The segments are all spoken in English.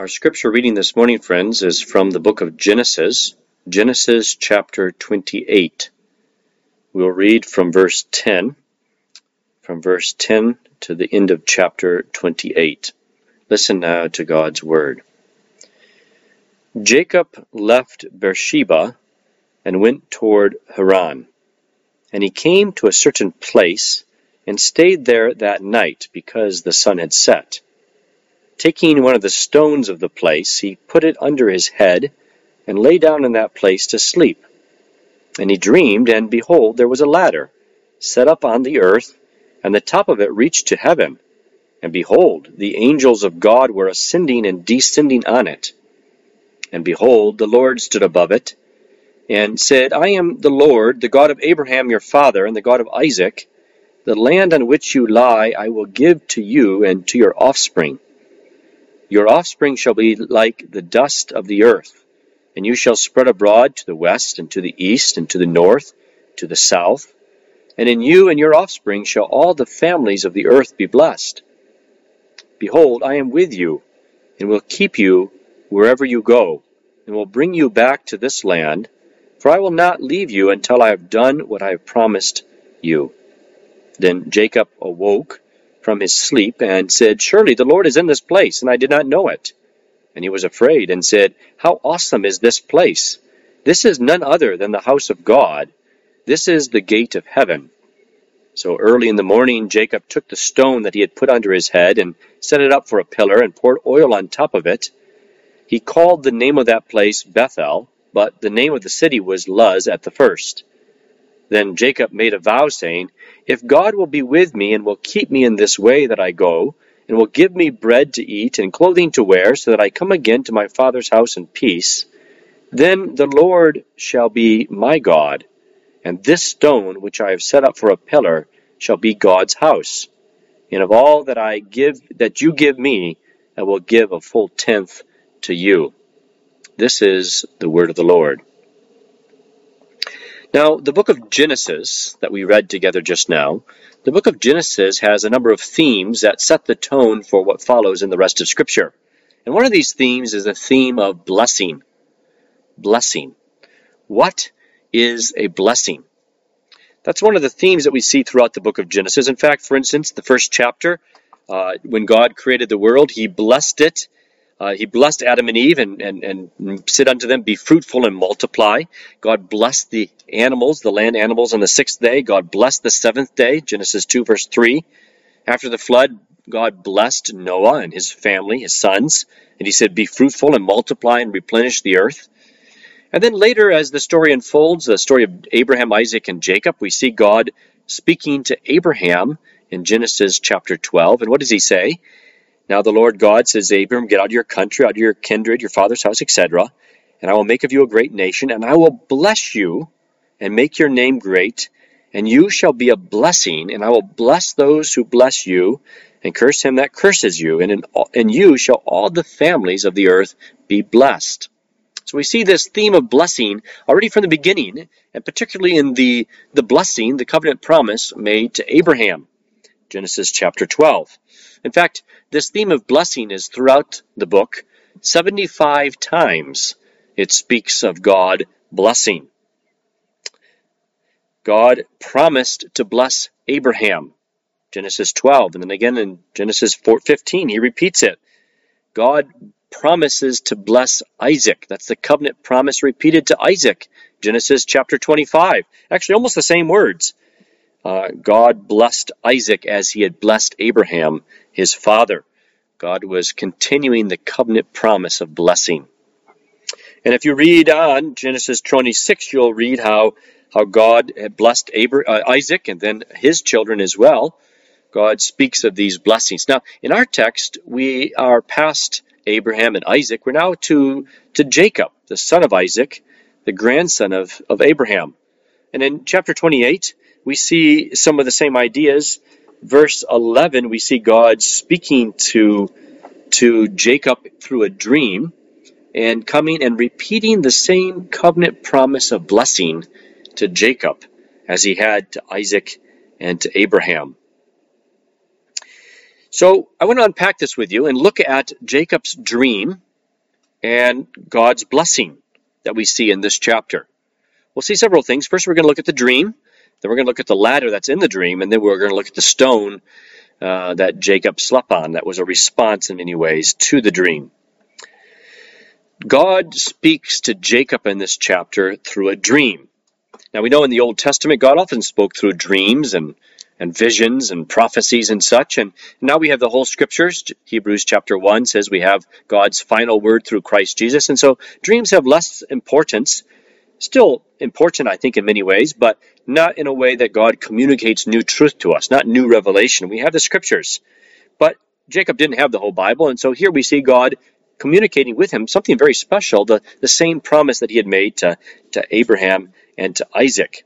Our scripture reading this morning, friends, is from the book of Genesis, Genesis chapter 28. We'll read from verse 10 to the end of chapter 28. Listen now to God's word. Jacob left Beersheba and went toward Haran. And he came to a certain place and stayed there that night because the sun had set. Taking one of the stones of the place, he put it under his head and lay down in that place to sleep. And he dreamed, and behold, there was a ladder set up on the earth, and the top of it reached to heaven. And behold, the angels of God were ascending and descending on it. And behold, the Lord stood above it, and said, I am the Lord, the God of Abraham your father, and the God of Isaac. The land on which you lie I will give to you and to your offspring. Your offspring shall be like the dust of the earth, and you shall spread abroad to the west, and to the east, and to the north, to the south. And in you and your offspring shall all the families of the earth be blessed. Behold, I am with you, and will keep you wherever you go, and will bring you back to this land, for I will not leave you until I have done what I have promised you. Then Jacob awoke from his sleep and said, Surely the Lord is in this place, and I did not know it. And he was afraid and said, How awesome is this place! This is none other than the house of God. This is the gate of heaven. So early in the morning Jacob took the stone that he had put under his head and set it up for a pillar and poured oil on top of it. He called the name of that place Bethel, but the name of the city was Luz at the first. Then Jacob made a vow, saying, If God will be with me and will keep me in this way that I go, and will give me bread to eat and clothing to wear, so that I come again to my father's house in peace, then the Lord shall be my God, and this stone which I have set up for a pillar shall be God's house. And of all that you give me, I will give a full tenth to you. This is the word of the Lord. Now, the book of Genesis that we read together just now, the book of Genesis has a number of themes that set the tone for what follows in the rest of Scripture. And one of these themes is the theme of blessing. Blessing. What is a blessing? That's one of the themes that we see throughout the book of Genesis. In fact, for instance, the first chapter, when God created the world, he blessed it. He blessed Adam and Eve and said unto them, Be fruitful and multiply. God blessed the animals, the land animals, on the sixth day. God blessed the seventh day, Genesis 2, verse 3. After the flood, God blessed Noah and his family, his sons, and he said, Be fruitful and multiply and replenish the earth. And then later, as the story unfolds, the story of Abraham, Isaac, and Jacob, we see God speaking to Abraham in Genesis chapter 12. And what does he say? Now the Lord God says, Abram, get out of your country, out of your kindred, your father's house, etc., and I will make of you a great nation, and I will bless you and make your name great, and you shall be a blessing, and I will bless those who bless you, and curse him that curses you, and in you shall all the families of the earth be blessed. So we see this theme of blessing already from the beginning, and particularly in the blessing, the covenant promise made to Abraham, Genesis chapter 12. In fact, this theme of blessing is throughout the book. 75 times it speaks of God blessing. God promised to bless Abraham, Genesis 12, and then again in Genesis 15, he repeats it. God promises to bless Isaac. That's the covenant promise repeated to Isaac, Genesis chapter 25. Actually, almost the same words. God blessed Isaac as he had blessed Abraham, his father. God was continuing the covenant promise of blessing. And if you read on Genesis 26, you'll read how God had blessed Isaac and then his children as well. God speaks of these blessings. Now, in our text, we are past Abraham and Isaac. We're now to Jacob, the son of Isaac, the grandson of Abraham. And in chapter 28, we see some of the same ideas. Verse 11, we see God speaking to Jacob through a dream and coming and repeating the same covenant promise of blessing to Jacob as he had to Isaac and to Abraham. So I want to unpack this with you and look at Jacob's dream and God's blessing that we see in this chapter. We'll see several things. First, we're going to look at the dream. Then we're going to look at the ladder that's in the dream. And then we're going to look at the stone that Jacob slept on. That was a response in many ways to the dream. God speaks to Jacob in this chapter through a dream. Now, we know in the Old Testament, God often spoke through dreams and visions and prophecies and such. And now we have the whole scriptures. Hebrews chapter 1 says we have God's final word through Christ Jesus. And so dreams have less importance. Still important, I think, in many ways, but not in a way that God communicates new truth to us, not new revelation. We have the scriptures. But Jacob didn't have the whole Bible, and so here we see God communicating with him something very special, the same promise that he had made to Abraham and to Isaac.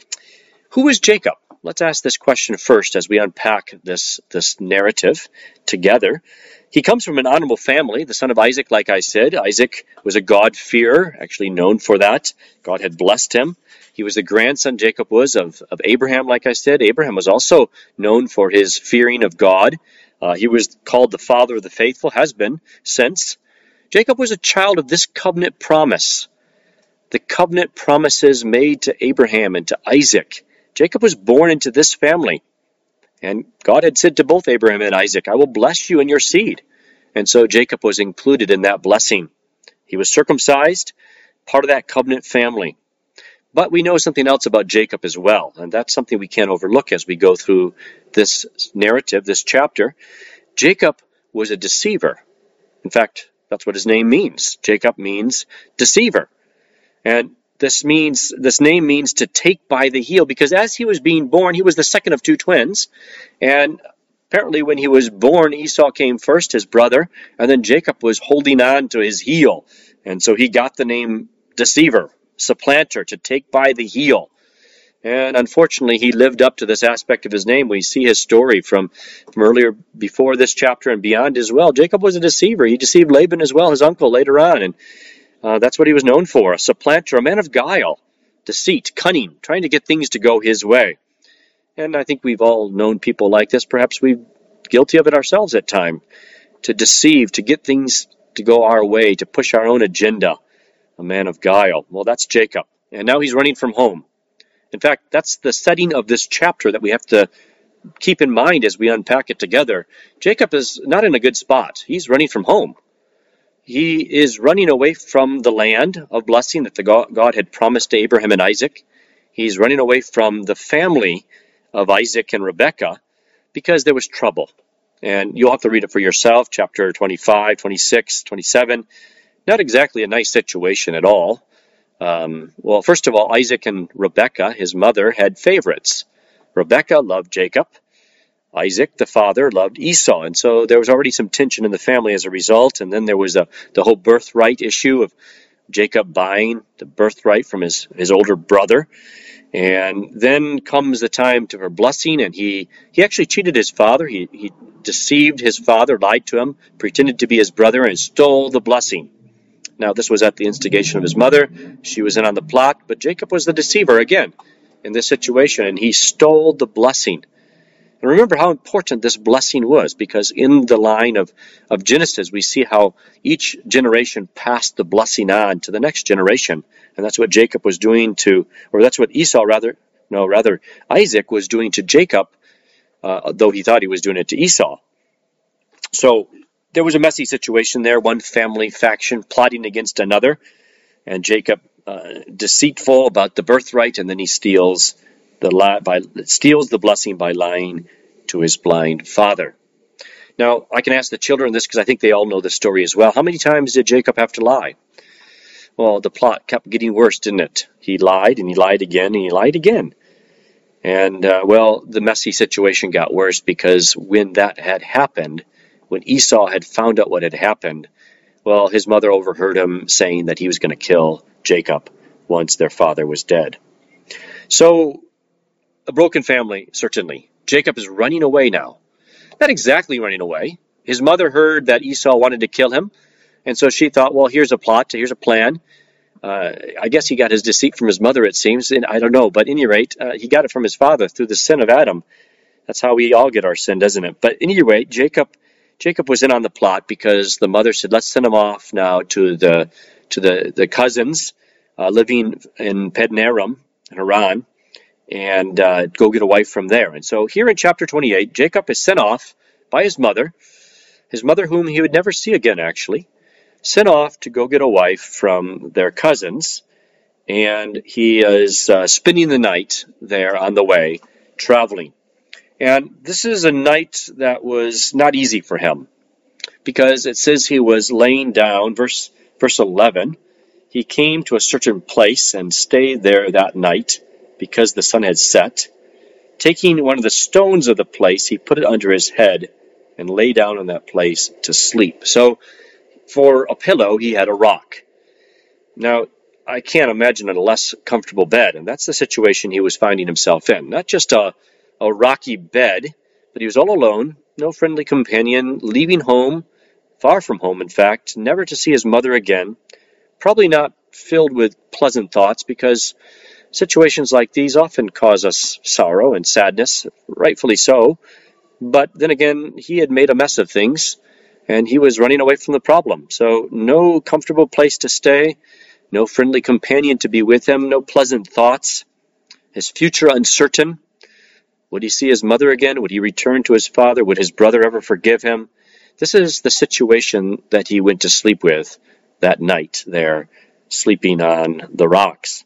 Who is Jacob? Let's ask this question first as we unpack this narrative together. He comes from an honorable family, the son of Isaac, like I said. Isaac was a God-fearer, actually known for that. God had blessed him. He was the grandson, Jacob was, of Abraham, like I said. Abraham was also known for his fearing of God. He was called the father of the faithful, has been since. Jacob was a child of this covenant promise. The covenant promises made to Abraham and to Isaac. Jacob was born into this family. And God had said to both Abraham and Isaac, I will bless you and your seed. And so Jacob was included in that blessing. He was circumcised, part of that covenant family. But we know something else about Jacob as well, and that's something we can't overlook as we go through this narrative, this chapter. Jacob was a deceiver. In fact, that's what his name means. Jacob means deceiver. And this name means to take by the heel, because as he was being born, he was the second of two twins. And apparently when he was born, Esau came first, his brother, and then Jacob was holding on to his heel. And so he got the name deceiver, supplanter, to take by the heel. And unfortunately, he lived up to this aspect of his name. We see his story from earlier, before this chapter and beyond as well. Jacob was a deceiver. He deceived Laban as well, his uncle, later on. And that's what he was known for, a supplanter, a man of guile, deceit, cunning, trying to get things to go his way. And I think we've all known people like this. Perhaps we're guilty of it ourselves at times, to deceive, to get things to go our way, to push our own agenda. A man of guile. Well, that's Jacob. And now he's running from home. In fact, that's the setting of this chapter that we have to keep in mind as we unpack it together. Jacob is not in a good spot. He's running from home. He is running away from the land of blessing that God had promised to Abraham and Isaac. He's running away from the family of Isaac and Rebekah because there was trouble. And you'll have to read it for yourself, chapter 25, 26, 27. Not exactly a nice situation at all. Well, first of all, Isaac and Rebekah, his mother, had favorites. Rebekah loved Jacob. Isaac, the father, loved Esau, and so there was already some tension in the family as a result. And then there was the whole birthright issue of Jacob buying the birthright from his older brother. And then comes the time for blessing, and he actually cheated his father. He deceived his father, lied to him, pretended to be his brother, and stole the blessing. Now, this was at the instigation of his mother. She was in on the plot, but Jacob was the deceiver again in this situation, and he stole the blessing. And remember how important this blessing was, because in the line of Genesis, we see how each generation passed the blessing on to the next generation. And that's what Jacob was doing that's what Isaac was doing to Jacob, though he thought he was doing it to Esau. So there was a messy situation there, one family faction plotting against another, and Jacob deceitful about the birthright, and then he steals the blessing by lying to his blind father. Now, I can ask the children this because I think they all know the story as well. How many times did Jacob have to lie? Well, the plot kept getting worse, didn't it? He lied, and he lied again, and he lied again. And, the messy situation got worse because when that had happened, when Esau had found out what had happened, well, his mother overheard him saying that he was going to kill Jacob once their father was dead. So, a broken family, certainly. Jacob is running away now. Not exactly running away. His mother heard that Esau wanted to kill him, and so she thought, well, here's a plan. I guess he got his deceit from his mother, it seems, and I don't know, but at any rate, he got it from his father through the sin of Adam. That's how we all get our sin, doesn't it? But at any rate, Jacob Jacob was in on the plot because the mother said, let's send him off now to the cousins living in Padanaram, Haran, and go get a wife from there. And so here in chapter 28, Jacob is sent off by his mother whom he would never see again, actually, sent off to go get a wife from their cousins, and he is spending the night there on the way, traveling. And this is a night that was not easy for him, because it says he was laying down, verse 11, he came to a certain place and stayed there that night, because the sun had set. Taking one of the stones of the place, he put it under his head and lay down in that place to sleep. So for a pillow, he had a rock. Now, I can't imagine a less comfortable bed, and that's the situation he was finding himself in. Not just a rocky bed, but he was all alone, no friendly companion, leaving home, far from home, in fact, never to see his mother again, probably not filled with pleasant thoughts, because situations like these often cause us sorrow and sadness, rightfully so. But then again, he had made a mess of things, and he was running away from the problem. So no comfortable place to stay, no friendly companion to be with him, no pleasant thoughts, his future uncertain. Would he see his mother again? Would he return to his father? Would his brother ever forgive him? This is the situation that he went to sleep with that night there, sleeping on the rocks.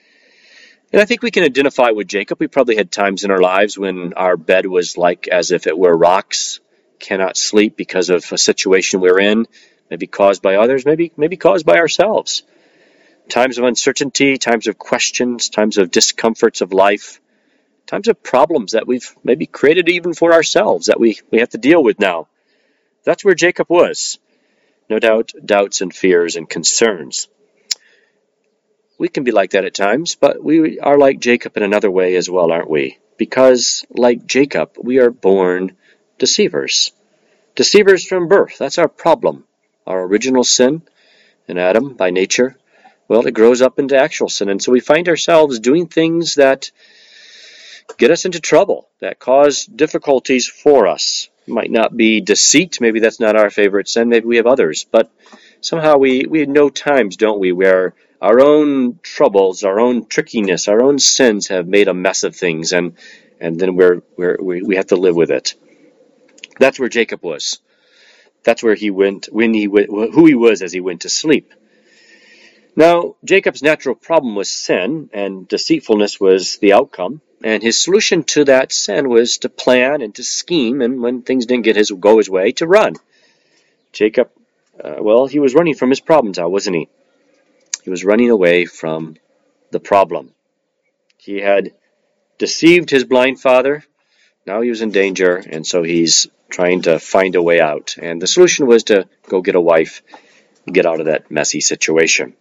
And I think we can identify with Jacob. We probably had times in our lives when our bed was like as if it were rocks, cannot sleep because of a situation we're in, maybe caused by others, maybe caused by ourselves. Times of uncertainty, times of questions, times of discomforts of life, times of problems that we've maybe created even for ourselves that we have to deal with now. That's where Jacob was. No doubt, doubts and fears and concerns. We can be like that at times, but we are like Jacob in another way as well, aren't we? Because, like Jacob, we are born deceivers. Deceivers from birth. That's our problem. Our original sin in Adam by nature, well, it grows up into actual sin. And so we find ourselves doing things that get us into trouble, that cause difficulties for us. It might not be deceit. Maybe that's not our favorite sin. Maybe we have others. But somehow we know times, don't we, where our own troubles, our own trickiness, our own sins have made a mess of things, and then we have to live with it. That's where Jacob was. That's where he went, who he was as he went to sleep. Now, Jacob's natural problem was sin, and deceitfulness was the outcome. And his solution to that sin was to plan and to scheme, and when things didn't go his way, to run. Jacob, he was running from his problems now, wasn't he? He was running away from the problem. He had deceived his blind father. Now he was in danger, and so he's trying to find a way out. And the solution was to go get a wife and get out of that messy situation.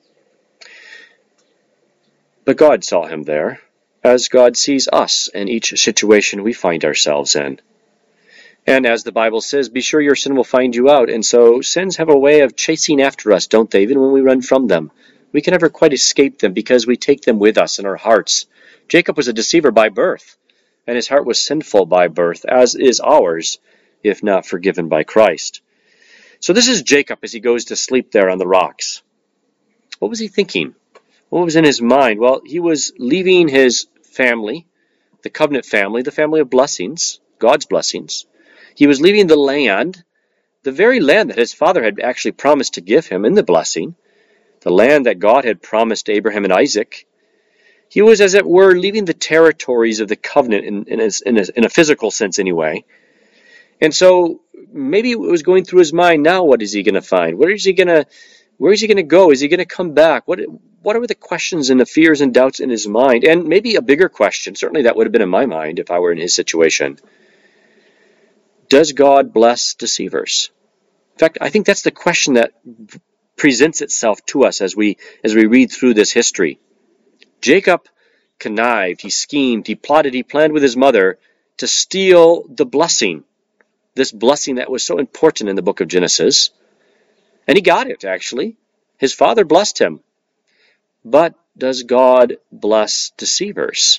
But God saw him there, as God sees us in each situation we find ourselves in. And as the Bible says, be sure your sin will find you out. And so sins have a way of chasing after us, don't they, even when we run from them. We can never quite escape them because we take them with us in our hearts. Jacob was a deceiver by birth, and his heart was sinful by birth, as is ours, if not forgiven by Christ. So this is Jacob as he goes to sleep there on the rocks. What was he thinking? What was in his mind? Well, he was leaving his family, the covenant family, the family of blessings, God's blessings. He was leaving the land, the very land that his father had actually promised to give him in the blessing, the land that God had promised Abraham and Isaac. He was, as it were, leaving the territories of the covenant in a physical sense anyway. And so maybe it was going through his mind, now what is he going to find? Where is he going to go? Is he going to come back? What are the questions and the fears and doubts in his mind? And maybe a bigger question, certainly that would have been in my mind if I were in his situation. Does God bless deceivers? In fact, I think that's the question that presents itself to us as we read through this history. Jacob connived, he schemed, he plotted, he planned with his mother to steal the blessing, this blessing that was so important in the book of Genesis. And he got it, actually. His father blessed him. But does God bless deceivers?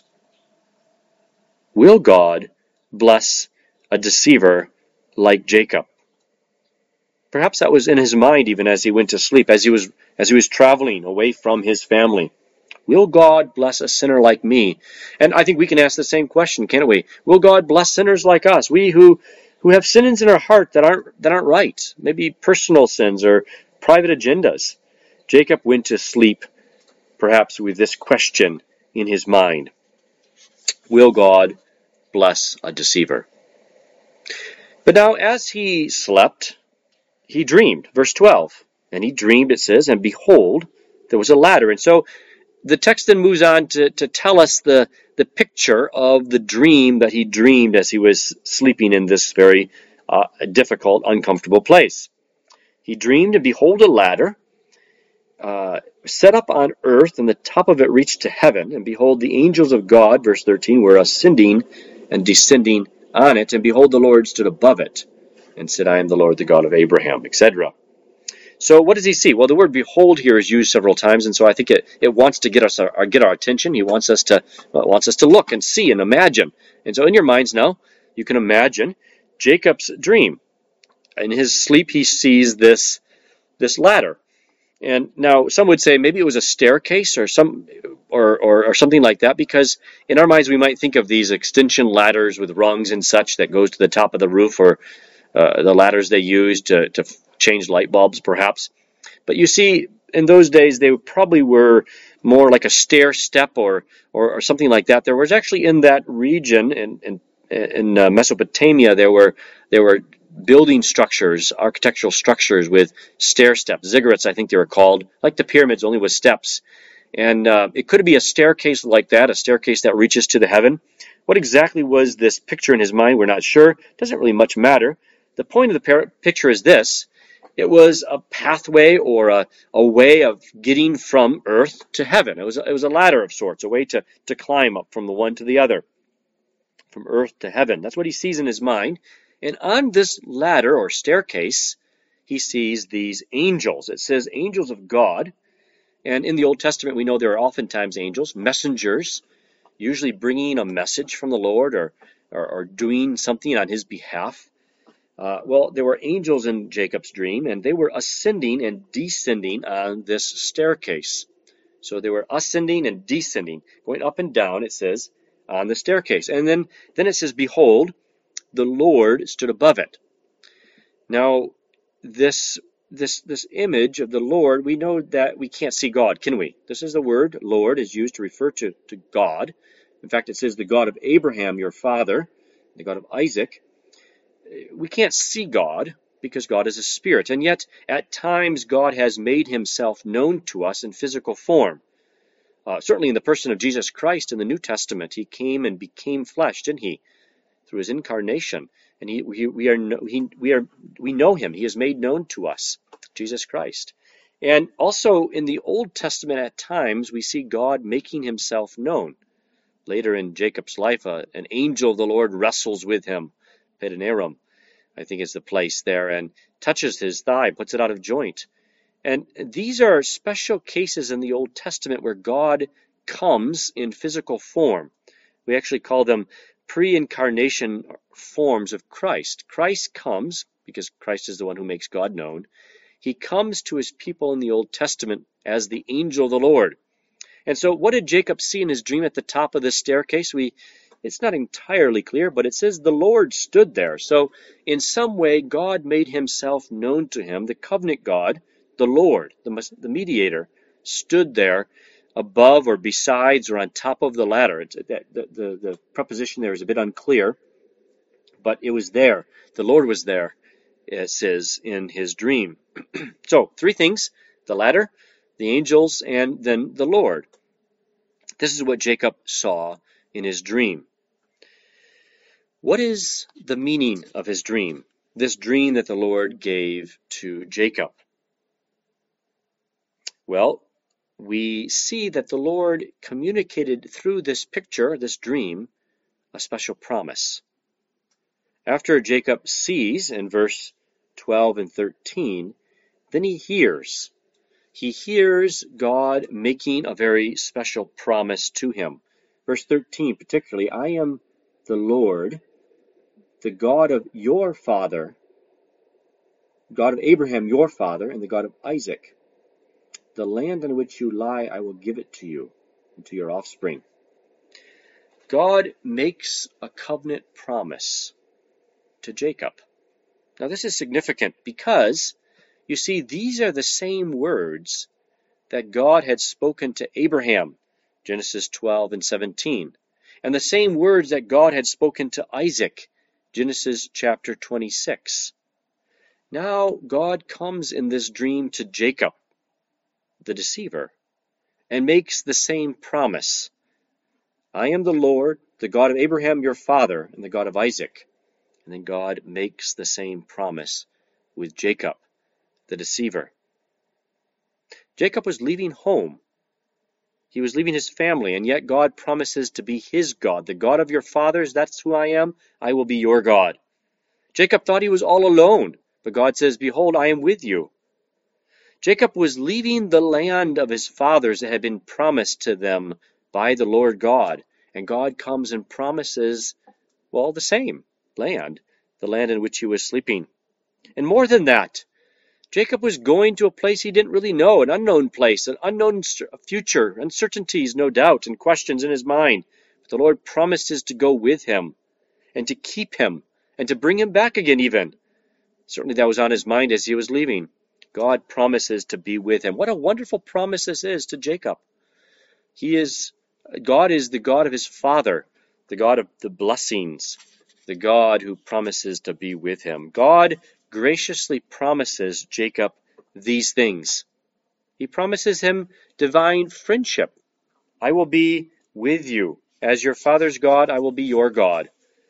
Will God bless a deceiver like Jacob? Perhaps that was in his mind even as he went to sleep, as he was traveling away from his family. Will God bless a sinner like me? And I think we can ask the same question, can't we? Will God bless sinners like us? We who have sins in our heart that aren't right, maybe personal sins or private agendas. Jacob went to sleep perhaps with this question in his mind. Will God bless a deceiver? But now as he slept, he dreamed. Verse 12. And he dreamed, it says, and behold, there was a ladder. And so the text then moves on to tell us the picture of the dream that he dreamed as he was sleeping in this very difficult, uncomfortable place. He dreamed, and behold, a ladder set up on earth, and the top of it reached to heaven. And behold, the angels of God, verse 13, were ascending and descending on it. And behold, the Lord stood above it and said, I am the Lord, the God of Abraham, etc. So what does he see? Well, the word behold here is used several times, and so I think it wants to get our attention. He wants us to look and see and imagine. And so in your minds now, you can imagine Jacob's dream. In his sleep, he sees this ladder. And now some would say maybe it was a staircase or something like that, because in our minds we might think of these extension ladders with rungs and such that goes to the top of the roof, or the ladders they used to change light bulbs, perhaps. But you see, in those days, they probably were more like a stair step or something like that. There was actually in that region in Mesopotamia, there were building structures, architectural structures with stair steps, ziggurats, I think they were called, like the pyramids, only with steps. And it could be a staircase like that, a staircase that reaches to the heaven. What exactly was this picture in his mind? We're not sure. It doesn't really much matter. The point of the picture is this. It was a pathway or a way of getting from earth to heaven. It was a ladder of sorts, a way to climb up from the one to the other, from earth to heaven. That's what he sees in his mind. And on this ladder or staircase, he sees these angels. It says angels of God. And in the Old Testament, we know there are oftentimes angels, messengers, usually bringing a message from the Lord or doing something on his behalf. Well, there were angels in Jacob's dream, and they were ascending and descending on this staircase. So they were ascending and descending, going up and down, it says, on the staircase. And then it says, behold, the Lord stood above it. Now, this image of the Lord, we know that we can't see God, can we? This is the word Lord is used to refer to God. In fact, it says the God of Abraham, your father, the God of Isaac. We can't see God because God is a spirit, and yet at times God has made himself known to us in physical form. Certainly in the person of Jesus Christ in the New Testament, he came and became flesh, didn't he? Through his incarnation, and we know him. He is made known to us, Jesus Christ. And also in the Old Testament, at times we see God making himself known. Later in Jacob's life, an angel of the Lord wrestles with him, Padan Aram, I think is the place there, and touches his thigh, puts it out of joint. And these are special cases in the Old Testament where God comes in physical form. We actually call them pre-incarnation forms of Christ. Christ comes, because Christ is the one who makes God known. He comes to his people in the Old Testament as the angel of the Lord. And so what did Jacob see in his dream at the top of this staircase? It's not entirely clear, but it says the Lord stood there. So in some way, God made himself known to him. The covenant God, the Lord, the mediator, stood there above or besides or on top of the ladder. The preposition there is a bit unclear, but it was there. The Lord was there, it says in his dream. So, three things: the ladder, the angels, and then the Lord. This is what Jacob saw in his dream. What is the meaning of his dream? This dream that the Lord gave to Jacob? Well, we see that the Lord communicated through this picture, this dream, a special promise. After Jacob sees in verse 12 and 13, then he hears. He hears God making a very special promise to him. Verse 13 particularly, I am the Lord, the God of your father, God of Abraham your father, and the God of Isaac. The land on which you lie, I will give it to you and to your offspring. God makes a covenant promise to Jacob. Now this is significant because, you see, these are the same words that God had spoken to Abraham, Genesis 12 and 17, and the same words that God had spoken to Isaac, Genesis chapter 26. Now God comes in this dream to Jacob, the deceiver, and makes the same promise. I am the Lord, the God of Abraham your father, and the God of Isaac. And then God makes the same promise with Jacob, the deceiver. Jacob was leaving home. He was leaving his family, and yet God promises to be his God. The God of your fathers, that's who I am. I will be your God. Jacob thought he was all alone, but God says, behold, I am with you. Jacob was leaving the land of his fathers that had been promised to them by the Lord God. And God comes and promises, well, the same land, the land in which he was sleeping. And more than that, Jacob was going to a place he didn't really know, an unknown place, an unknown future, uncertainties, no doubt, and questions in his mind. But the Lord promises to go with him and to keep him and to bring him back again even. Certainly that was on his mind as he was leaving. God promises to be with him. What a wonderful promise this is to Jacob. God is the God of his father, the God of the blessings, the God who promises to be with him. God graciously promises Jacob these things. He promises him divine friendship. I will be with you. As your father's God, I will be your God.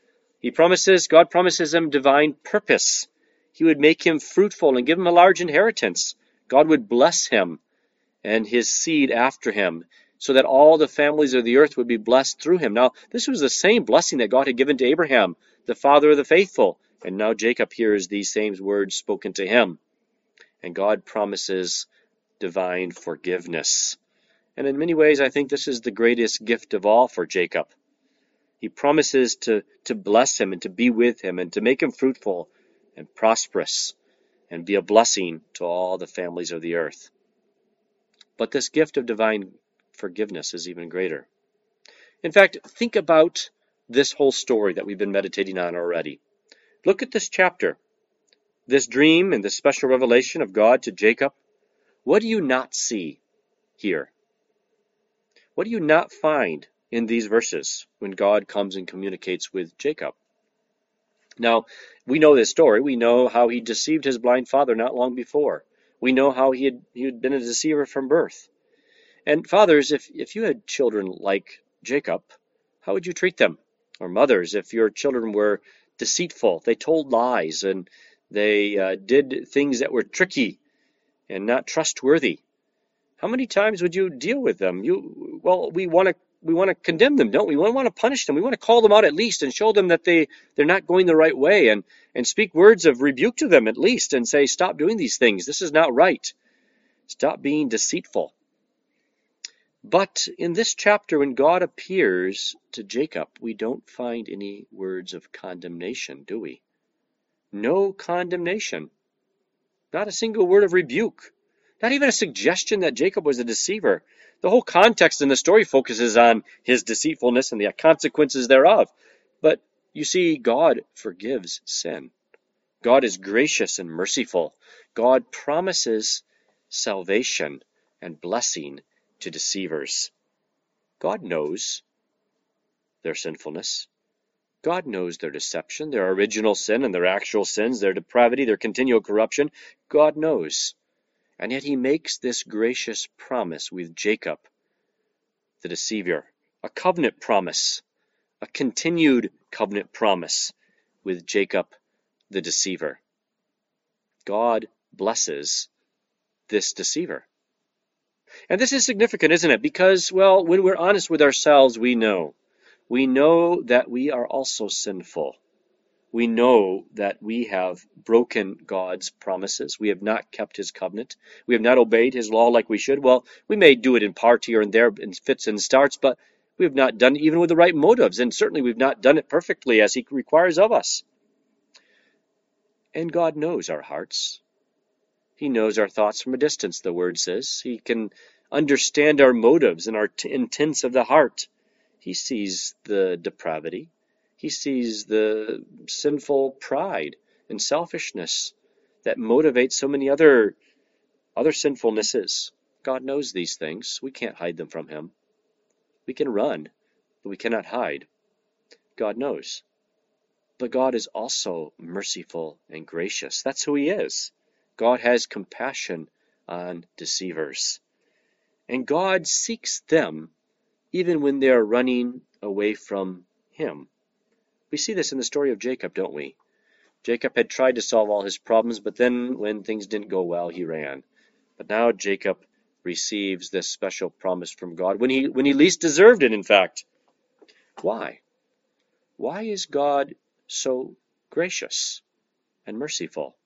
God promises him divine purpose. He would make him fruitful and give him a large inheritance. God would bless him and his seed after him, so that all the families of the earth would be blessed through him. Now, this was the same blessing that God had given to Abraham, the father of the faithful. And now Jacob hears these same words spoken to him. And God promises divine forgiveness. And in many ways, I think this is the greatest gift of all for Jacob. He promises to bless him and to be with him and to make him fruitful and prosperous and be a blessing to all the families of the earth. But this gift of divine forgiveness is even greater. In fact, think about this whole story that we've been meditating on already. Look at this chapter, this dream and this special revelation of God to Jacob. What do you not see here? What do you not find in these verses when God comes and communicates with Jacob? Now, we know this story. We know how he deceived his blind father not long before. We know how he had been a deceiver from birth. And fathers, if you had children like Jacob, how would you treat them? Or mothers, if your children were deceitful, they told lies, and they did things that were tricky and not trustworthy, how many times would you deal with them? We want to condemn them, don't we? We want to punish them. We want to call them out at least and show them that they're not going the right way, and speak words of rebuke to them at least and say, stop doing these things. This is not right. Stop being deceitful. But in this chapter, when God appears to Jacob, we don't find any words of condemnation, do we? No condemnation. Not a single word of rebuke. Not even a suggestion that Jacob was a deceiver. The whole context in the story focuses on his deceitfulness and the consequences thereof. But you see, God forgives sin. God is gracious and merciful. God promises salvation and blessing to deceivers. God knows their sinfulness. God knows their deception, their original sin and their actual sins, their depravity, their continual corruption. God knows. And yet he makes this gracious promise with Jacob, the deceiver, a covenant promise, a continued covenant promise with Jacob, the deceiver. God blesses this deceiver. And this is significant, isn't it? Because, well, when we're honest with ourselves, we know that we are also sinful. We know that we have broken God's promises. We have not kept his covenant. We have not obeyed his law like we should. Well, we may do it in part here and there in fits and starts, but we have not done it even with the right motives, and certainly we've not done it perfectly as he requires of us. And God knows our hearts. He knows our thoughts from a distance, the word says. He can understand our motives and our intents of the heart. He sees the depravity. He sees the sinful pride and selfishness that motivates so many other sinfulnesses. God knows these things. We can't hide them from him. We can run, but we cannot hide. God knows. But God is also merciful and gracious. That's who he is. God has compassion on deceivers. And God seeks them even when they are running away from him. We see this in the story of Jacob, don't we? Jacob had tried to solve all his problems, but then when things didn't go well, he ran. But now Jacob receives this special promise from God when he least deserved it, in fact. Why? Why is God so gracious and merciful?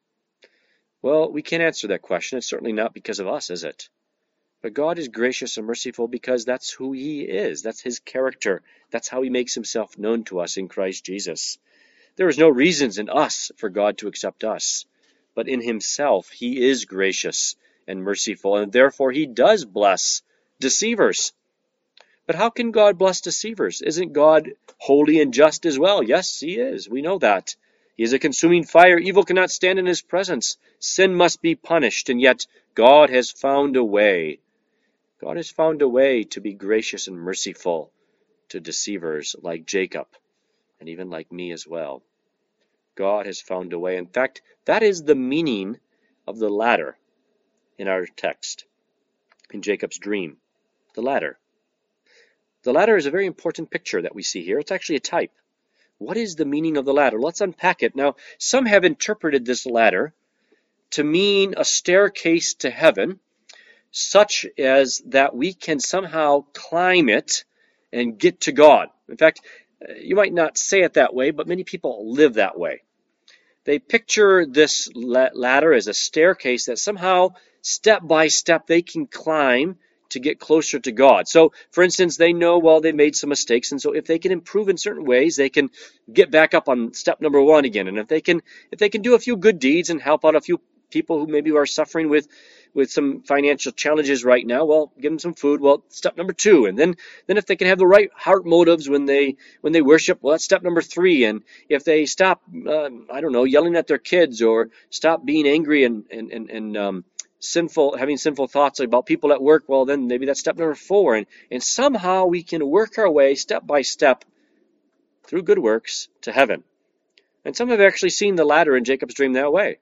Well, we can't answer that question. It's certainly not because of us, is it? But God is gracious and merciful because that's who he is. That's his character. That's how he makes himself known to us in Christ Jesus. There is no reasons in us for God to accept us. But in himself, he is gracious and merciful, and therefore he does bless deceivers. But how can God bless deceivers? Isn't God holy and just as well? Yes, he is. We know that. He is a consuming fire. Evil cannot stand in his presence. Sin must be punished, and yet God has found a way. God has found a way to be gracious and merciful to deceivers like Jacob, and even like me as well. God has found a way. In fact, that is the meaning of the ladder in our text, in Jacob's dream. The ladder. The ladder is a very important picture that we see here. It's actually a type. What is the meaning of the ladder? Let's unpack it. Now, some have interpreted this ladder to mean a staircase to heaven, such as that we can somehow climb it and get to God. In fact, you might not say it that way, but many people live that way. They picture this ladder as a staircase that somehow, step by step, they can climb to get closer to God. So, for instance, they know, well, they made some mistakes, and so if they can improve in certain ways, they can get back up on step number 1 again. And if they can do a few good deeds and help out a few people who maybe are suffering with some financial challenges right now, well, give them some food. Well, step number 2. And then if they can have the right heart motives when they worship, well, that's step number 3. And if they stop, yelling at their kids, or stop being angry and having sinful thoughts about people at work, well, then maybe that's step number 4. And somehow we can work our way step by step through good works to heaven. And some have actually seen the ladder in Jacob's dream that way.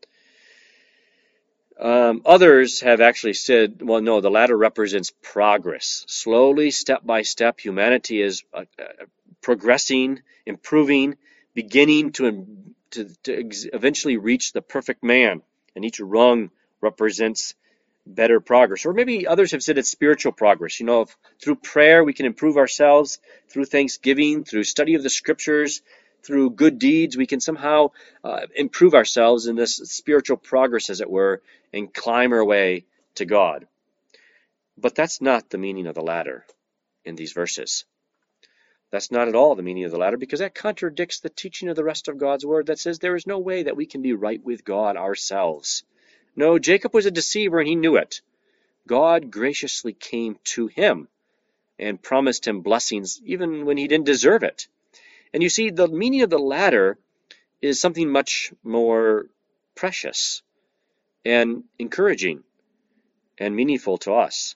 Others have actually said, well, no, the ladder represents progress. Slowly, step by step, humanity is progressing, improving, beginning to eventually reach the perfect man. And each rung represents better progress. Or maybe others have said it's spiritual progress. Through prayer we can improve ourselves, through thanksgiving, through study of the scriptures, through good deeds, we can somehow improve ourselves in this spiritual progress, as it were, and climb our way to God. But that's not the meaning of the ladder in these verses. That's not at all the meaning of the ladder, because that contradicts the teaching of the rest of God's word that says there is no way that we can be right with God ourselves. No, Jacob was a deceiver and he knew it. God graciously came to him and promised him blessings even when he didn't deserve it. And you see, the meaning of the ladder is something much more precious and encouraging and meaningful to us.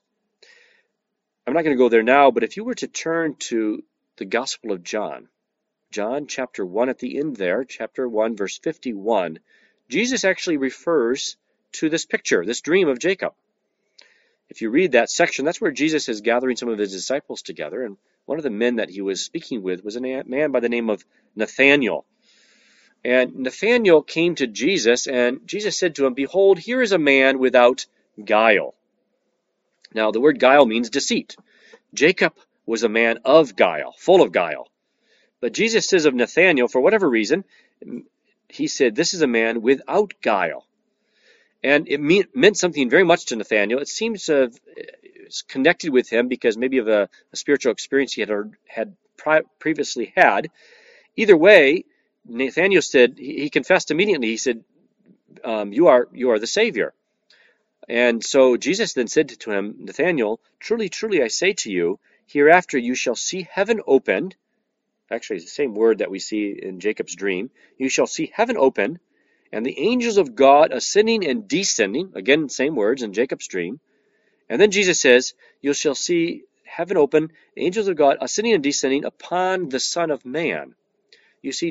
I'm not going to go there now, but if you were to turn to the Gospel of John chapter 1 at the end there, chapter 1, verse 51, Jesus actually refers to this picture, this dream of Jacob. If you read that section, that's where Jesus is gathering some of his disciples together, and one of the men that he was speaking with was a man by the name of Nathanael. And Nathanael came to Jesus, and Jesus said to him, "Behold, here is a man without guile." Now, the word guile means deceit. Jacob was a man of guile, full of guile. But Jesus says of Nathanael, for whatever reason, he said, this is a man without guile. And it meant something very much to Nathanael. It seems to have connected with him because maybe of a spiritual experience he had previously had. Either way, Nathanael said, he confessed immediately. He said, you are the Savior. And so Jesus then said to him, Nathanael, truly, truly, I say to you, hereafter you shall see heaven opened. Actually, it's the same word that we see in Jacob's dream. You shall see heaven open, and the angels of God ascending and descending. Again, same words in Jacob's dream. And then Jesus says, you shall see heaven open, the angels of God ascending and descending upon the Son of Man. You see,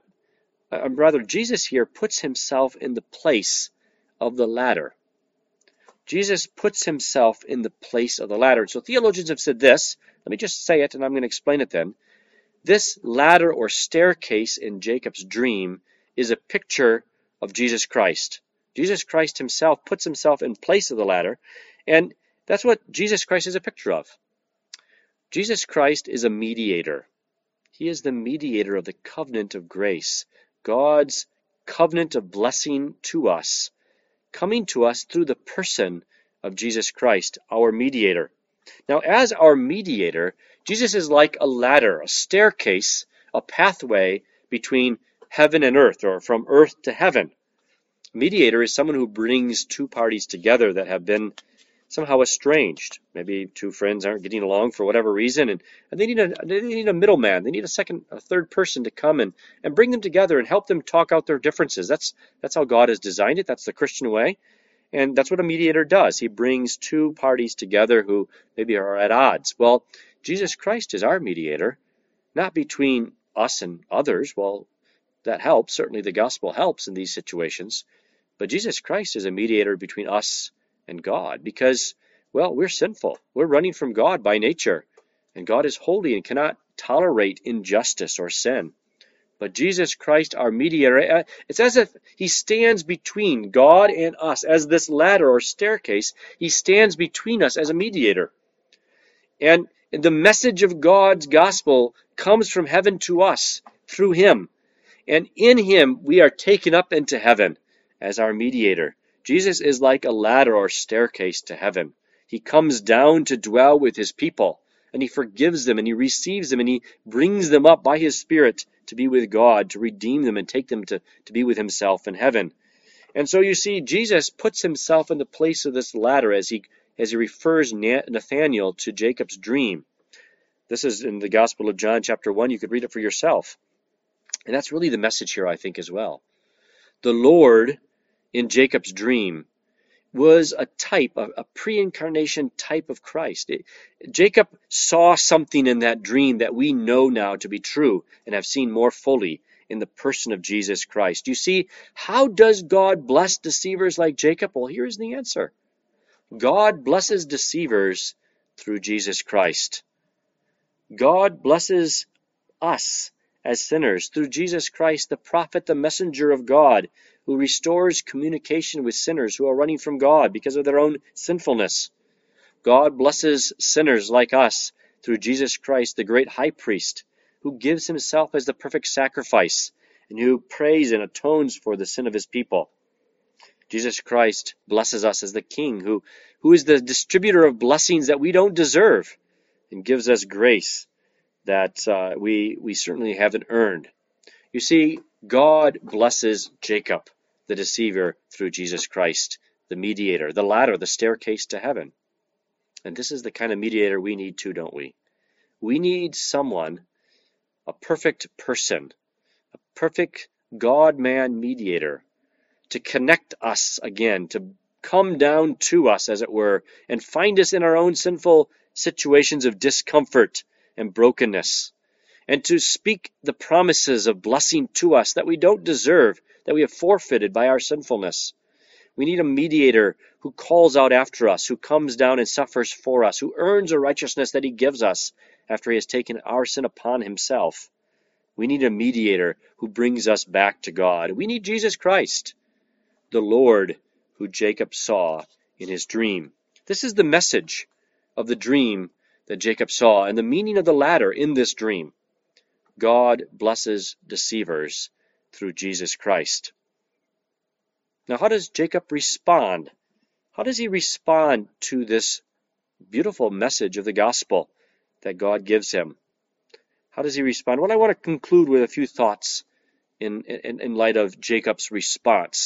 Jesus here puts himself in the place of the ladder. Jesus puts himself in the place of the ladder. So theologians have said this. Let me just say it, and I'm going to explain it then. This ladder or staircase in Jacob's dream is a picture of Jesus Christ. Jesus Christ himself puts himself in place of the ladder, and that's what Jesus Christ is a picture of. Jesus Christ is a mediator. He is the mediator of the covenant of grace, God's covenant of blessing to us, coming to us through the person of Jesus Christ, our mediator. Now, as our mediator, Jesus is like a ladder, a staircase, a pathway between heaven and earth, or from earth to heaven. A mediator is someone who brings two parties together that have been somehow estranged. Maybe two friends aren't getting along for whatever reason, and they need a middleman. They need a third person to come and bring them together and help them talk out their differences. That's how God has designed it. That's the Christian way. And that's what a mediator does. He brings two parties together who maybe are at odds. Well, Jesus Christ is our mediator, not between us and others. Well, that helps. Certainly the gospel helps in these situations. But Jesus Christ is a mediator between us and God because, well, we're sinful. We're running from God by nature. And God is holy and cannot tolerate injustice or sin. But Jesus Christ, our mediator, it's as if he stands between God and us. As this ladder or staircase, he stands between us as a mediator. And the message of God's gospel comes from heaven to us through him. And in him, we are taken up into heaven as our mediator. Jesus is like a ladder or staircase to heaven. He comes down to dwell with his people, and he forgives them, and he receives them, and he brings them up by his Spirit to be with God, to redeem them and take them to be with himself in heaven. And so you see, Jesus puts himself in the place of this ladder as he refers Nathanael to Jacob's dream. This is in the Gospel of John, chapter 1. You could read it for yourself. And that's really the message here, I think, as well. The Lord in Jacob's dream was a type, a pre-incarnation type of Christ. Jacob saw something in that dream that we know now to be true and have seen more fully in the person of Jesus Christ. You see, how does God bless deceivers like Jacob? Well, here's the answer. God blesses deceivers through Jesus Christ. God blesses us as sinners through Jesus Christ, the prophet, the messenger of God, who restores communication with sinners who are running from God because of their own sinfulness. God blesses sinners like us through Jesus Christ, the great high priest, who gives himself as the perfect sacrifice and who prays and atones for the sin of his people. Jesus Christ blesses us as the King who is the distributor of blessings that we don't deserve and gives us grace that we certainly haven't earned. You see, God blesses Jacob, the deceiver, through Jesus Christ, the mediator, the ladder, the staircase to heaven. And this is the kind of mediator we need too, don't we? We need someone, a perfect person, a perfect God-man mediator, to connect us again, to come down to us, as it were, and find us in our own sinful situations of discomfort and brokenness, and to speak the promises of blessing to us that we don't deserve, that we have forfeited by our sinfulness. We need a mediator who calls out after us, who comes down and suffers for us, who earns a righteousness that he gives us after he has taken our sin upon himself. We need a mediator who brings us back to God. We need Jesus Christ, the Lord who Jacob saw in his dream. This is the message of the dream that Jacob saw and the meaning of the ladder in this dream. God blesses deceivers through Jesus Christ. Now, how does Jacob respond? How does he respond to this beautiful message of the gospel that God gives him? How does he respond? Well, I want to conclude with a few thoughts in light of Jacob's response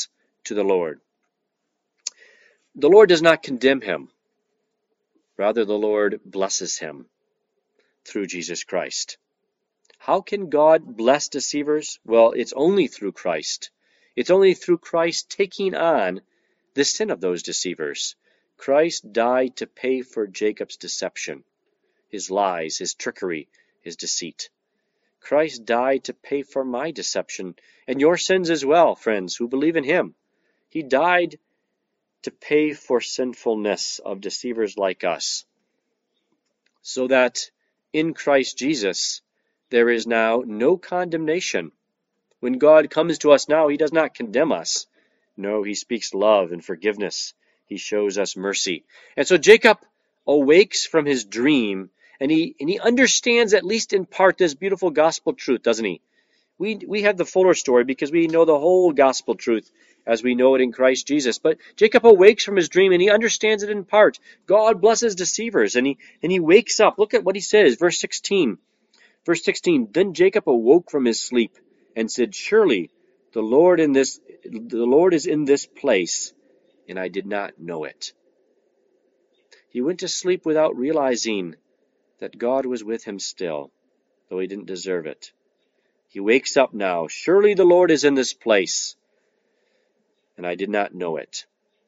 to the Lord. The Lord does not condemn him. Rather, the Lord blesses him through Jesus Christ. How can God bless deceivers? Well, it's only through Christ. It's only through Christ taking on the sin of those deceivers. Christ died to pay for Jacob's deception, his lies, his trickery, his deceit. Christ died to pay for my deception and your sins as well, friends, who believe in him. He died to pay for sinfulness of deceivers like us, so that in Christ Jesus there is now no condemnation. When God comes to us now, he does not condemn us. No, he speaks love and forgiveness. He shows us mercy. And so Jacob awakes from his dream, and he understands, at least in part, this beautiful gospel truth, doesn't he? We have the fuller story because we know the whole gospel truth as we know it in Christ Jesus. But Jacob awakes from his dream and he understands it in part. God blesses deceivers, and he wakes up. Look at what he says, verse 16. Verse 16, then Jacob awoke from his sleep and said, surely the Lord is in this place, and I did not know it. He went to sleep without realizing that God was with him still, though he didn't deserve it. He wakes up now. Surely the Lord is in this place, and I did not know it.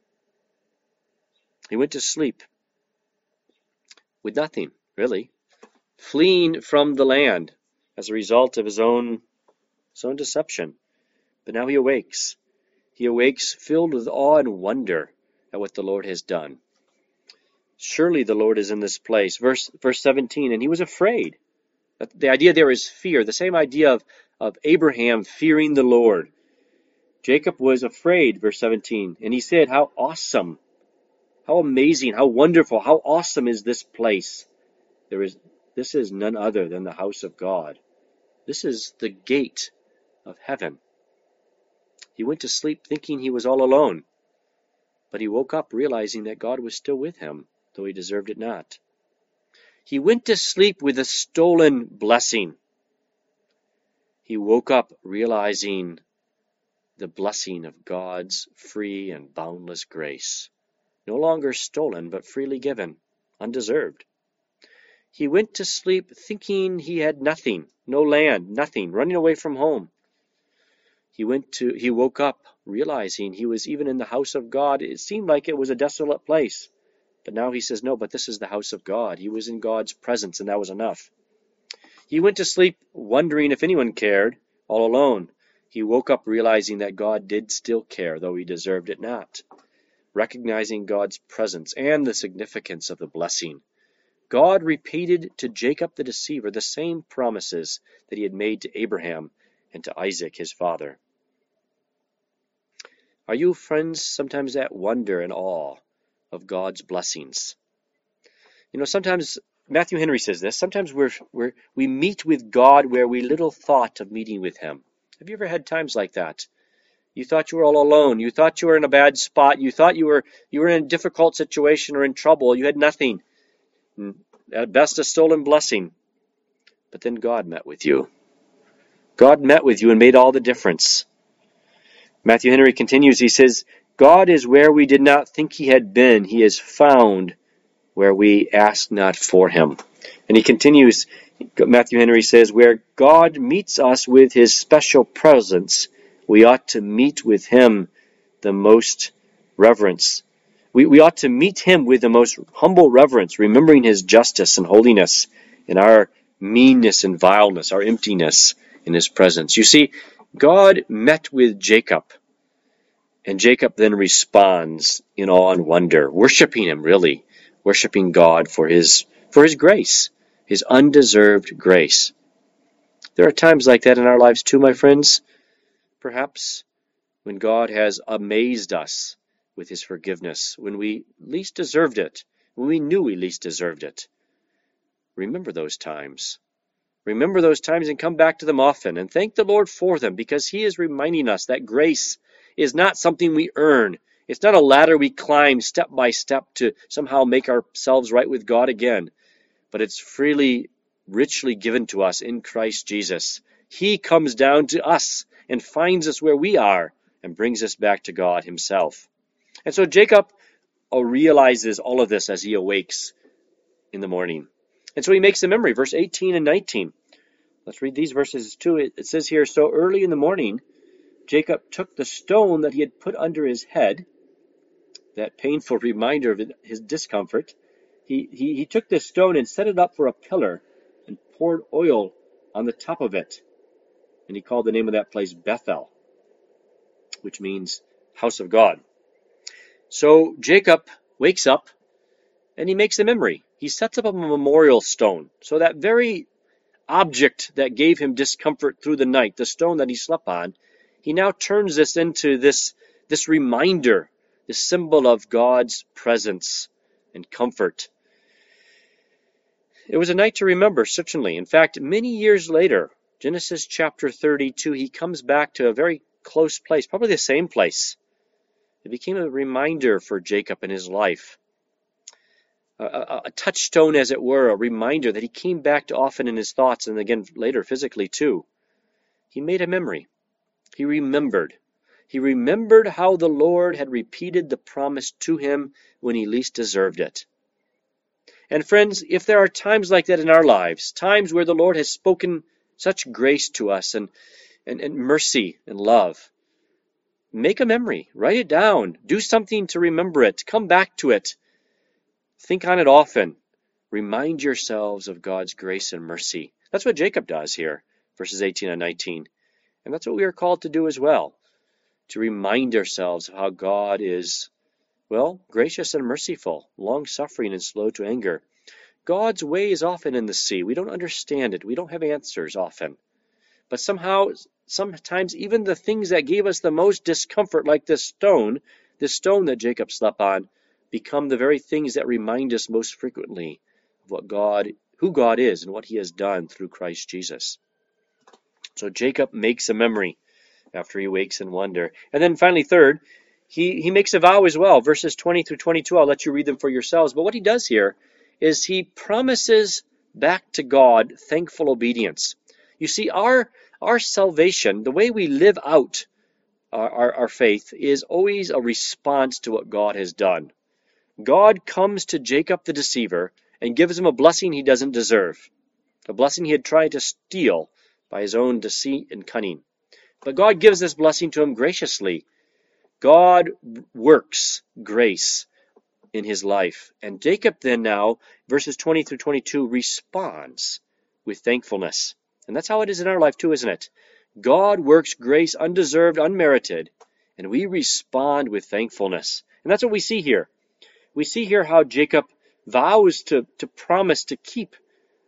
He went to sleep with nothing, really, fleeing from the land as a result of his own deception. But now he awakes. He awakes filled with awe and wonder at what the Lord has done. Surely the Lord is in this place. Verse 17, and he was afraid. The idea there is fear, the same idea of Abraham fearing the Lord. Jacob was afraid, verse 17, and he said, how awesome, how amazing, how wonderful, how awesome is this place. This is none other than the house of God. This is the gate of heaven. He went to sleep thinking he was all alone, but he woke up realizing that God was still with him, though he deserved it not. He went to sleep with a stolen blessing. He woke up realizing the blessing of God's free and boundless grace, no longer stolen, but freely given, undeserved. He went to sleep thinking he had nothing, no land, nothing, running away from home. He woke up realizing he was even in the house of God. It seemed like it was a desolate place. But now he says, no, but this is the house of God. He was in God's presence, and that was enough. He went to sleep wondering if anyone cared, all alone. He woke up realizing that God did still care, though he deserved it not. Recognizing God's presence and the significance of the blessing, God repeated to Jacob the deceiver the same promises that he had made to Abraham and to Isaac, his father. Are you, friends, sometimes at wonder and awe of God's blessings? You know, sometimes, Matthew Henry says this, sometimes we meet with God where we little thought of meeting with him. Have you ever had times like that? You thought you were all alone. You thought you were in a bad spot. You thought you were in a difficult situation or in trouble. You had nothing. At best, a stolen blessing. But then God met with you. God met with you and made all the difference. Matthew Henry continues, he says, God is where we did not think he had been. He is found where we ask not for him. And he continues, Matthew Henry says, where God meets us with his special presence, we ought to meet with him the most reverence. We ought to meet him with the most humble reverence, remembering his justice and holiness and our meanness and vileness, our emptiness in his presence. You see, God met with Jacob, and Jacob then responds in awe and wonder, worshiping him, really, worshiping God for his grace, his undeserved grace. There are times like that in our lives too, my friends, perhaps when God has amazed us with his forgiveness, when we least deserved it, when we knew we least deserved it. Remember those times. Remember those times and come back to them often and thank the Lord for them, because he is reminding us that grace is not something we earn. It's not a ladder we climb step by step to somehow make ourselves right with God again, but it's freely, richly given to us in Christ Jesus. He comes down to us and finds us where we are and brings us back to God himself. And so Jacob realizes all of this as he awakes in the morning. And so he makes a memory, verse 18 and 19. Let's read these verses too. It says here, so early in the morning, Jacob took the stone that he had put under his head, that painful reminder of his discomfort. He took this stone and set it up for a pillar and poured oil on the top of it. And he called the name of that place Bethel, which means house of God. So Jacob wakes up and he makes a memory. He sets up a memorial stone. So that very object that gave him discomfort through the night, the stone that he slept on, he now turns this into this reminder, this symbol of God's presence and comfort. It was a night to remember, certainly. In fact, many years later, Genesis chapter 32, he comes back to a very close place, probably the same place. It became a reminder for Jacob in his life. A touchstone, as it were, a reminder that he came back to often in his thoughts, and again later physically too. He made a memory. He remembered. He remembered how the Lord had repeated the promise to him when he least deserved it. And friends, if there are times like that in our lives, times where the Lord has spoken such grace to us and mercy and love, make a memory. Write it down. Do something to remember it. Come back to it. Think on it often. Remind yourselves of God's grace and mercy. That's what Jacob does here, verses 18 and 19. And that's what we are called to do as well, to remind ourselves of how God is, well, gracious and merciful, long-suffering and slow to anger. God's way is often in the sea. We don't understand it. We don't have answers often. But sometimes even the things that gave us the most discomfort, like this stone that Jacob slept on, become the very things that remind us most frequently of who God is and what he has done through Christ Jesus. So Jacob makes a memory after he wakes in wonder. And then finally, third, he makes a vow as well. Verses 20 through 22, I'll let you read them for yourselves. But what he does here is he promises back to God thankful obedience. You see, our salvation, the way we live out our faith, is always a response to what God has done. God comes to Jacob the deceiver and gives him a blessing he doesn't deserve, a blessing he had tried to steal by his own deceit and cunning. But God gives this blessing to him graciously. God works grace in his life. And Jacob then now, verses 20 through 22, responds with thankfulness. And that's how it is in our life too, isn't it? God works grace undeserved, unmerited, and we respond with thankfulness. And that's what we see here. We see here how Jacob vows to promise to keep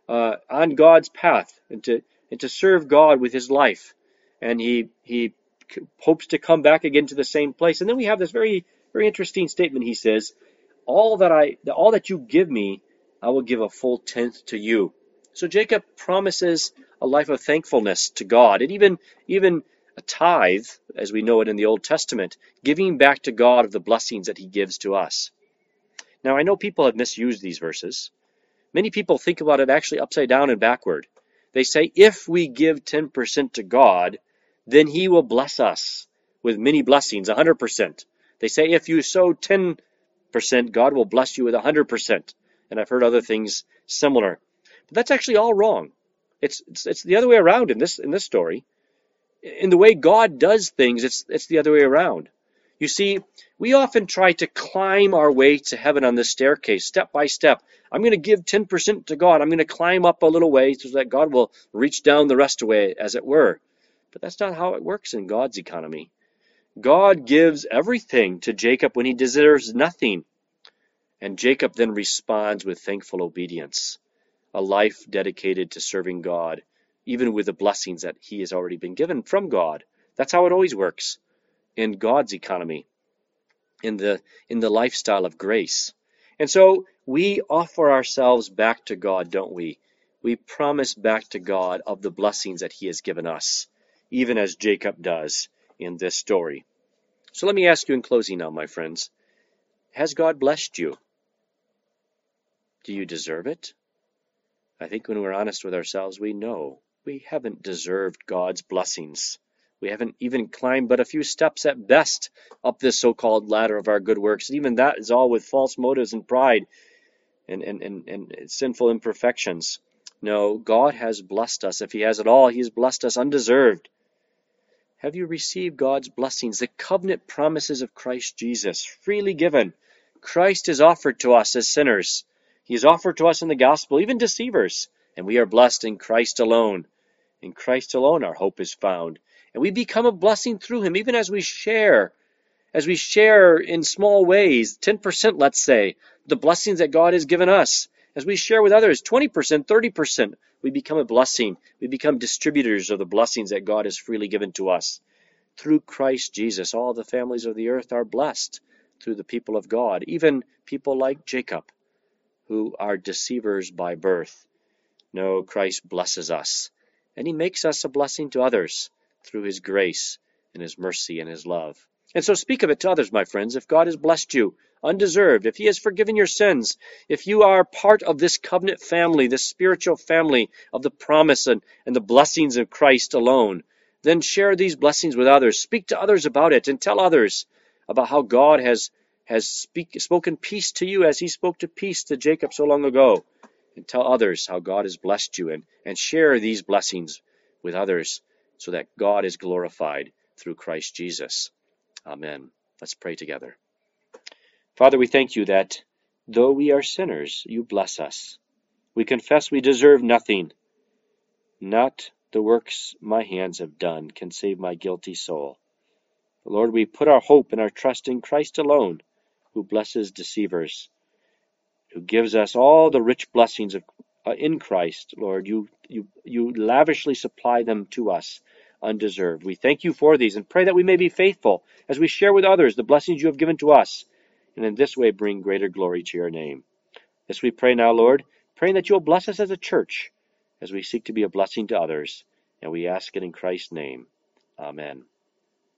on God's path and to serve God with his life. And he hopes to come back again to the same place. And then we have this very, very interesting statement. He says, all that you give me, I will give a full tenth to you. So Jacob promises a life of thankfulness to God, and even a tithe, as we know it in the Old Testament, giving back to God of the blessings that he gives to us. Now, I know people have misused these verses. Many people think about it actually upside down and backward. They say, if we give 10% to God, then he will bless us with many blessings, 100%. They say, if you sow 10%, God will bless you with 100%. And I've heard other things similar. But that's actually all wrong. It's the other way around in this story. In the way God does things, it's the other way around. You see, we often try to climb our way to heaven on this staircase, step by step. I'm going to give 10% to God. I'm going to climb up a little way so that God will reach down the rest away, as it were. But that's not how it works in God's economy. God gives everything to Jacob when he deserves nothing. And Jacob then responds with thankful obedience, a life dedicated to serving God, even with the blessings that he has already been given from God. That's how it always works in God's economy, in the lifestyle of grace. And so we offer ourselves back to God, don't we? We promise back to God of the blessings that he has given us, even as Jacob does in this story. So let me ask you in closing now, my friends, has God blessed you? Do you deserve it? I think when we're honest with ourselves, we know we haven't deserved God's blessings. We haven't even climbed but a few steps at best up this so-called ladder of our good works. And even that is all with false motives and pride and sinful imperfections. No, God has blessed us. If he has it all, he has blessed us undeserved. Have you received God's blessings, the covenant promises of Christ Jesus, freely given? Christ is offered to us as sinners. He is offered to us in the gospel, even deceivers. And we are blessed in Christ alone. In Christ alone our hope is found. And we become a blessing through him, even as we share in small ways, 10%, let's say, the blessings that God has given us. As we share with others, 20%, 30%, we become a blessing. We become distributors of the blessings that God has freely given to us. Through Christ Jesus, all the families of the earth are blessed through the people of God, even people like Jacob, who are deceivers by birth. No, Christ blesses us, and he makes us a blessing to others through his grace and his mercy and his love. And so speak of it to others, my friends. If God has blessed you undeserved, if he has forgiven your sins, if you are part of this covenant family, this spiritual family of the promise and the blessings of Christ alone, then share these blessings with others. Speak to others about it and tell others about how God has spoken peace to you as he spoke to peace to Jacob so long ago. And tell others how God has blessed you, and share these blessings with others so that God is glorified through Christ Jesus. Amen. Let's pray together. Father, we thank you that though we are sinners, you bless us. We confess we deserve nothing. Not the works my hands have done can save my guilty soul. But Lord, we put our hope and our trust in Christ alone, who blesses deceivers, who gives us all the rich blessings of in Christ. Lord, you lavishly supply them to us undeserved. We thank you for these and pray that we may be faithful as we share with others the blessings you have given to us, and in this way bring greater glory to your name. This we pray now, Lord, praying that you will bless us as a church as we seek to be a blessing to others, and we ask it in Christ's name. Amen.